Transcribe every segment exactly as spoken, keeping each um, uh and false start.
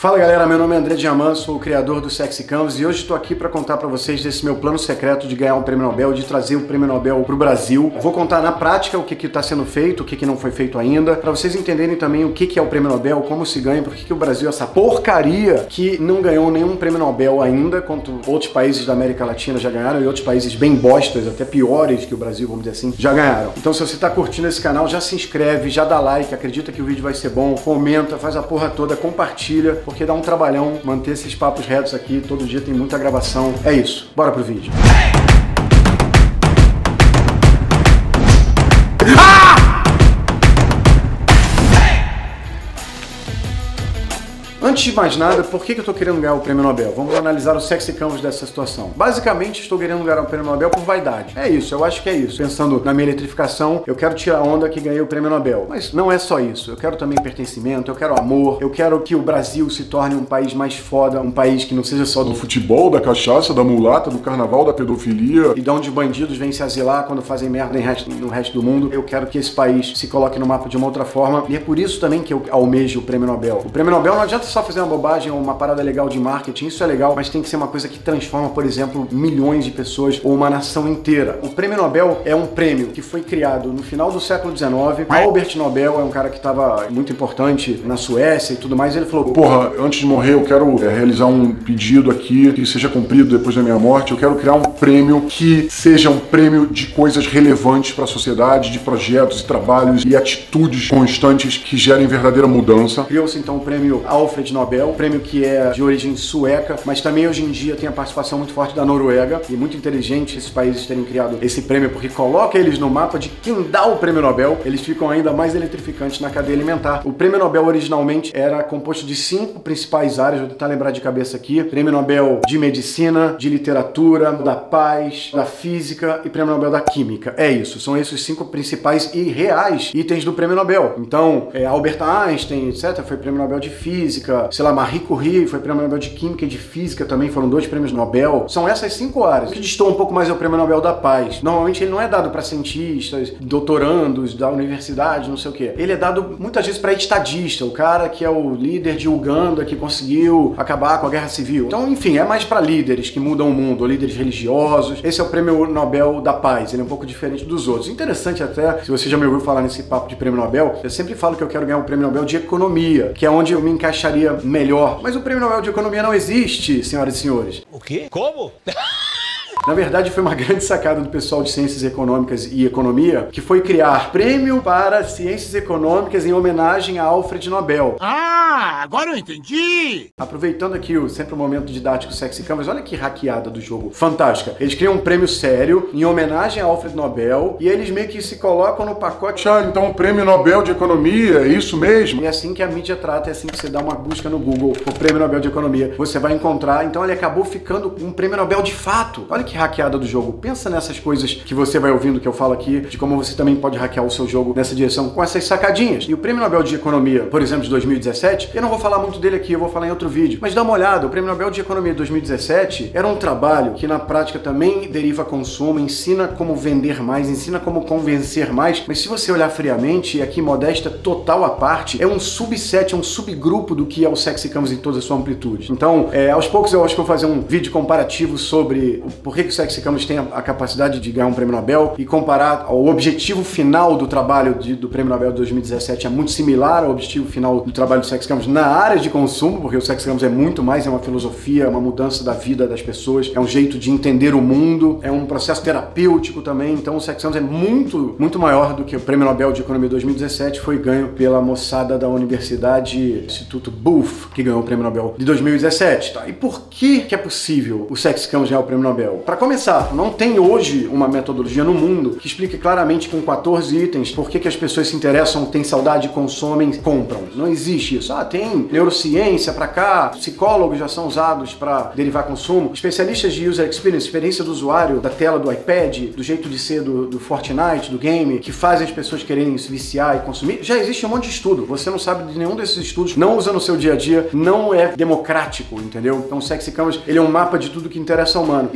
Fala galera, meu nome é André Diamant, sou o criador do Sexy Canvas e hoje estou aqui para contar para vocês desse meu plano secreto de ganhar um prêmio Nobel, de trazer o prêmio Nobel para o Brasil. Vou contar na prática o que está sendo feito, o que, que não foi feito ainda, para vocês entenderem também o que, que é o prêmio Nobel, como se ganha, por que, que o Brasil é essa porcaria que não ganhou nenhum prêmio Nobel ainda, quanto outros países da América Latina já ganharam e outros países bem bostas, até piores que o Brasil, vamos dizer assim, já ganharam. Então se você está curtindo esse canal, já se inscreve, já dá like, acredita que o vídeo vai ser bom, comenta, faz a porra toda, compartilha, porque dá um trabalhão manter esses papos retos aqui, todo dia tem muita gravação. É isso, bora pro vídeo. Ah! Antes de mais nada, por que eu estou querendo ganhar o prêmio Nobel? Vamos analisar o Sexy Canvas dessa situação. Basicamente, estou querendo ganhar o prêmio Nobel por vaidade. É isso, eu acho que é isso. Pensando na minha eletrificação, eu quero tirar a onda que ganhei o prêmio Nobel. Mas não é só isso. Eu quero também pertencimento, eu quero amor, eu quero que o Brasil se torne um país mais foda, um país que não seja só do futebol, da cachaça, da mulata, do carnaval, da pedofilia. E de onde bandidos vêm se asilar quando fazem merda em resto, no resto do mundo. Eu quero que esse país se coloque no mapa de uma outra forma. E é por isso também que eu almejo o prêmio Nobel. O prêmio Nobel não adianta só fazer uma bobagem ou uma parada legal de marketing, isso é legal, mas tem que ser uma coisa que transforma, por exemplo, milhões de pessoas ou uma nação inteira. O prêmio Nobel é um prêmio que foi criado no final do século dezenove. Albert Nobel é um cara que estava muito importante na Suécia e tudo mais. Ele falou, porra, antes de morrer eu quero é, realizar um pedido aqui que seja cumprido depois da minha morte. Eu quero criar um prêmio que seja um prêmio de coisas relevantes para a sociedade, de projetos e trabalhos e atitudes constantes que gerem verdadeira mudança. Criou-se então o prêmio Alfred Nobel, um prêmio que é de origem sueca, mas também hoje em dia tem a participação muito forte da Noruega, e muito inteligente esses países terem criado esse prêmio, porque coloca eles no mapa de quem dá o prêmio Nobel, eles ficam ainda mais eletrificantes na cadeia alimentar. O prêmio Nobel originalmente era composto de cinco principais áreas, vou tentar lembrar de cabeça aqui: prêmio Nobel de Medicina, de Literatura, da Paz, da Física e prêmio Nobel da Química. É isso, são esses cinco principais e reais itens do prêmio Nobel. Então, é, Albert Einstein, etcétera, foi prêmio Nobel de Física, sei lá, Marie Curie foi prêmio Nobel de Química e de Física também, foram dois prêmios Nobel. São essas cinco áreas. O que distou um pouco mais é o prêmio Nobel da Paz. Normalmente ele não é dado para cientistas, doutorandos da universidade, não sei o quê. Ele é dado muitas vezes para estadista, o cara que é o líder de Uganda que conseguiu acabar com a guerra civil. Então, enfim, é mais para líderes que mudam o mundo, ou líderes religiosos. Esse é o prêmio Nobel da Paz, ele é um pouco diferente dos outros. Interessante até, se você já me ouviu falar nesse papo de prêmio Nobel, eu sempre falo que eu quero ganhar o prêmio Nobel de Economia, que é onde eu me encaixaria melhor. Mas o prêmio Nobel de Economia não existe, senhoras e senhores. O quê? Como? Na verdade, foi uma grande sacada do pessoal de Ciências Econômicas e Economia, que foi criar prêmio para Ciências Econômicas em homenagem a Alfred Nobel. Ah, agora eu entendi! Aproveitando aqui o sempre o momento didático Sexy Canvas, olha que hackeada do jogo, fantástica. Eles criam um prêmio sério em homenagem a Alfred Nobel e eles meio que se colocam no pacote. Ah, então o prêmio Nobel de Economia, é isso mesmo? E é assim que a mídia trata, é assim que você dá uma busca no Google por prêmio Nobel de Economia, você vai encontrar. Então ele acabou ficando um prêmio Nobel de fato. Olha que hackeada do jogo. Pensa nessas coisas que você vai ouvindo que eu falo aqui, de como você também pode hackear o seu jogo nessa direção com essas sacadinhas. E o prêmio Nobel de Economia, por exemplo, de dois mil e dezessete, eu não vou falar muito dele aqui, eu vou falar em outro vídeo, mas dá uma olhada, o prêmio Nobel de Economia de dois mil e dezessete era um trabalho que na prática também deriva consumo, ensina como vender mais, ensina como convencer mais, mas se você olhar friamente, e aqui modesta total à parte, é um subset, é um subgrupo do que é o Sexy Canvas em toda a sua amplitude. Então, é, aos poucos eu acho que eu vou fazer um vídeo comparativo sobre o porquê que o Sexy Canvas tem a, a capacidade de ganhar um prêmio Nobel e comparar o objetivo final do trabalho de, do prêmio Nobel de dois mil e dezessete é muito similar ao objetivo final do trabalho do Sexy Canvas na área de consumo, porque o Sexy Canvas é muito mais, é uma filosofia, é uma mudança da vida das pessoas, é um jeito de entender o mundo, é um processo terapêutico também. Então o Sexy Canvas é muito, muito maior do que o prêmio Nobel de Economia dois mil e dezessete foi ganho pela moçada da Universidade Instituto Booth, que ganhou o prêmio Nobel de dois mil e dezessete. Tá? E por que que é possível o Sexy Canvas ganhar o prêmio Nobel? Para começar, não tem hoje uma metodologia no mundo que explique claramente com quatorze itens por que que as pessoas se interessam, têm saudade, consomem, compram. Não existe isso. Ah, tem neurociência pra cá, psicólogos já são usados para derivar consumo, especialistas de user experience, experiência do usuário, da tela do iPad, do jeito de ser do, do Fortnite, do game, que fazem as pessoas quererem se viciar e consumir. Já existe um monte de estudo. Você não sabe de nenhum desses estudos, não usa no seu dia a dia, não é democrático, entendeu? Então o Sexy Canvas, ele é um mapa de tudo que interessa ao humano. E não só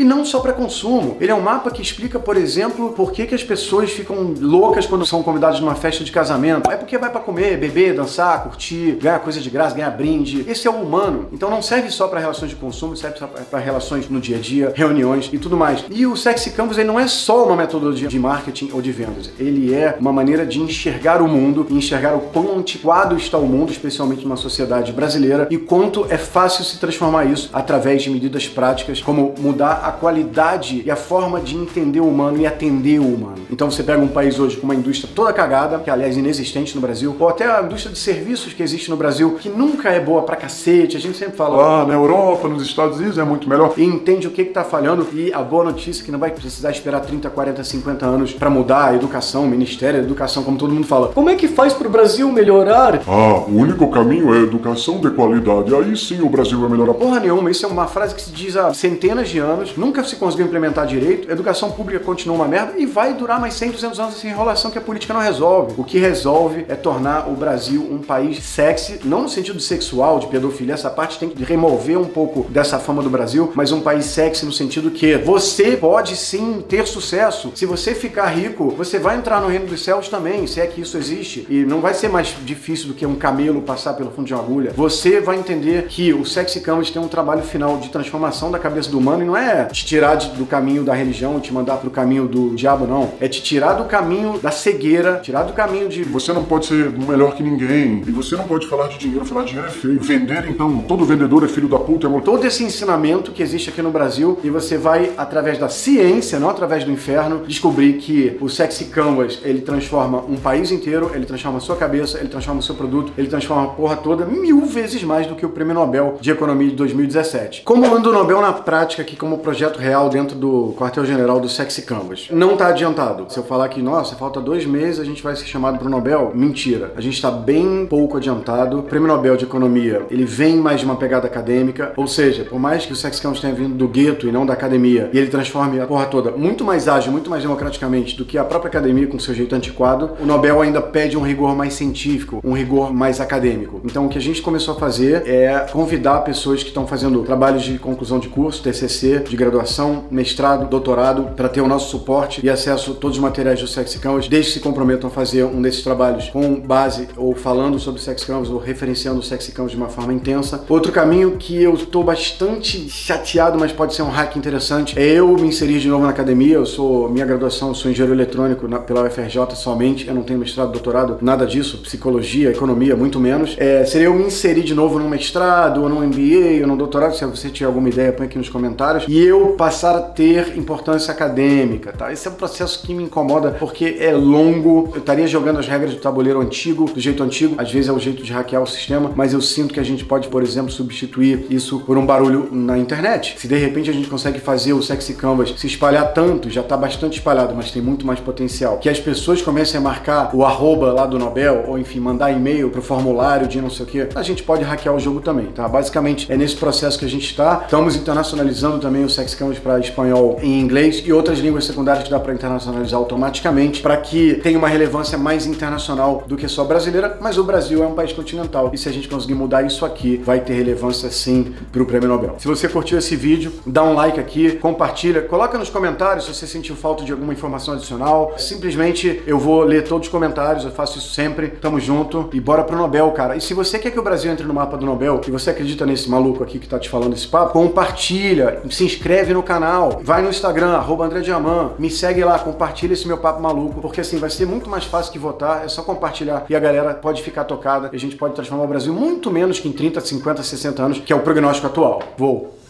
para consumo. Ele é um mapa que explica, por exemplo, por que, que as pessoas ficam loucas quando são convidadas numa festa de casamento. É porque vai para comer, beber, dançar, curtir, ganhar coisa de graça, ganhar brinde. Esse é o humano. Então não serve só para relações de consumo, serve para relações no dia a dia, reuniões e tudo mais. E o Sexy Canvas ele não é só uma metodologia de marketing ou de vendas. Ele é uma maneira de enxergar o mundo, e enxergar o quão antiquado está o mundo, especialmente numa sociedade brasileira, e quanto é fácil se transformar isso através de medidas práticas, como mudar a qualidade e a forma de entender o humano e atender o humano. Então você pega um país hoje com uma indústria toda cagada, que aliás inexistente no Brasil, ou até a indústria de serviços que existe no Brasil, que nunca é boa pra cacete, a gente sempre fala lá na Europa, nos Estados Unidos é muito melhor. E entende o que que tá falhando, e a boa notícia é que não vai precisar esperar trinta, quarenta, cinquenta anos pra mudar a educação, o Ministério da Educação, como todo mundo fala. Como é que faz pro Brasil melhorar? Ah, o único caminho é a educação de qualidade, aí sim o Brasil vai melhorar. Porra nenhuma, isso é uma frase que se diz há centenas de anos, nunca se conseguiu implementar direito, a educação pública continua uma merda e vai durar mais cem, duzentos anos essa enrolação que a política não resolve. O que resolve é tornar o Brasil um país sexy, não no sentido sexual, de pedofilia, essa parte tem que remover um pouco dessa fama do Brasil, mas um país sexy no sentido que você pode sim ter sucesso. Se você ficar rico, você vai entrar no reino dos céus também, se é que isso existe, e não vai ser mais difícil do que um camelo passar pelo fundo de uma agulha. Você vai entender que o Sexy Canvas tem um trabalho final de transformação da cabeça do humano, e não é te tirar de, do caminho da religião, te mandar pro caminho do diabo, não. É te tirar do caminho da cegueira, tirar do caminho de... Você não pode ser melhor que ninguém, e você não pode falar de dinheiro, falar de dinheiro é feio. Vender, então, todo vendedor é filho da puta. É... Todo esse ensinamento que existe aqui no Brasil, e você vai, através da ciência, não através do inferno, descobrir que o Sexy Canvas, ele transforma um país inteiro, ele transforma a sua cabeça, ele transforma o seu produto, ele transforma a porra toda mil vezes mais do que o Prêmio Nobel de Economia de dois mil e dezessete. Como anda o Nobel na prática aqui como projeto real dentro do quartel-general do Sexy Canvas? Não tá adiantado. Se eu falar que, nossa, falta dois meses, a gente vai ser chamado pro Nobel, mentira. A gente tá bem pouco adiantado. O Prêmio Nobel de Economia, ele vem mais de uma pegada acadêmica, ou seja, por mais que o Sexy Canvas tenha vindo do gueto e não da academia, e ele transforme a porra toda muito mais ágil, muito mais democraticamente do que a própria academia com seu jeito antiquado, o Nobel ainda pede um rigor mais científico, um rigor mais acadêmico. Então o que a gente começou a fazer é convidar pessoas que estão fazendo trabalhos de conclusão de curso, T C C, de graduação, mestrado, doutorado, para ter o nosso suporte e acesso a todos os materiais do Sexy Canvas, desde que se comprometam a fazer um desses trabalhos com base ou falando sobre o Sexy Canvas ou referenciando o Sexy Canvas de uma forma intensa. Outro caminho que eu estou bastante chateado, mas pode ser um hack interessante, é eu me inserir de novo na academia. Eu sou, minha graduação, eu sou engenheiro eletrônico na, pela U F R J somente, eu não tenho mestrado, doutorado, nada disso, psicologia, economia, muito menos. É, seria eu me inserir de novo num mestrado, ou num M B A, ou num doutorado, se você tiver alguma ideia, põe aqui nos comentários, e eu passar a ter importância acadêmica, tá? Esse é um processo que me incomoda, porque é longo, eu estaria jogando as regras do tabuleiro antigo, do jeito antigo, às vezes é o jeito de hackear o sistema, mas eu sinto que a gente pode, por exemplo, substituir isso por um barulho na internet. Se de repente a gente consegue fazer o Sexy Canvas se espalhar tanto, já está bastante espalhado, mas tem muito mais potencial, que as pessoas comecem a marcar o arroba lá do Nobel, ou enfim, mandar e-mail pro formulário de não sei o que, a gente pode hackear o jogo também, tá? Basicamente é nesse processo que a gente está. Estamos internacionalizando também o Sexy Canvas para espanhol e inglês e outras línguas secundárias que dá para internacionalizar automaticamente, para que tenha uma relevância mais internacional do que só brasileira, mas o Brasil é um país continental, e se a gente conseguir mudar isso aqui, vai ter relevância sim para o Prêmio Nobel. Se você curtiu esse vídeo, dá um like aqui, compartilha, coloca nos comentários se você sentiu falta de alguma informação adicional. Simplesmente eu vou ler todos os comentários, eu faço isso sempre. Tamo junto e bora pro Nobel, cara. E se você quer que o Brasil entre no mapa do Nobel, e você acredita nesse maluco aqui que tá te falando esse papo, compartilha, se inscreve no canal, vai no Instagram, arroba André Diamant, me segue lá, compartilha esse meu papo maluco, porque assim vai ser muito mais fácil que votar, é só compartilhar e a galera pode ficar tocada, e a gente pode transformar o Brasil muito menos que em trinta, cinquenta, sessenta anos, que é o prognóstico atual. Vou!